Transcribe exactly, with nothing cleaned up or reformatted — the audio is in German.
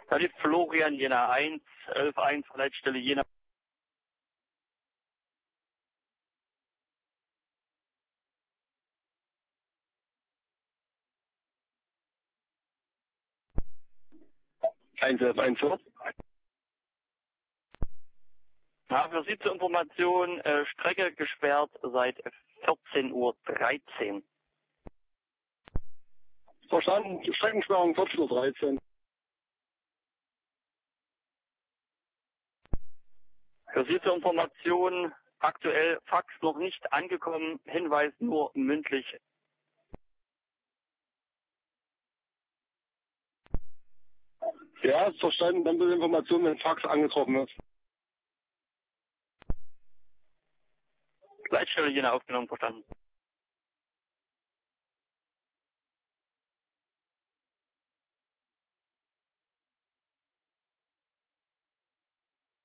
Da liegt Florian Jena eins, elf eins, Leitstelle Jena. eins elf eins. Ja, für Sie zur Information, äh, Strecke gesperrt seit vierzehn Uhr dreizehn. Verstanden, Streckensperrung vierzehn Uhr dreizehn. Für Sie zur Information, aktuell Fax noch nicht angekommen, Hinweis nur mündlich. Ja, ist verstanden, dann bitte Information, wenn Fax angetroffen ist. Leitstelle Jena aufgenommen, verstanden.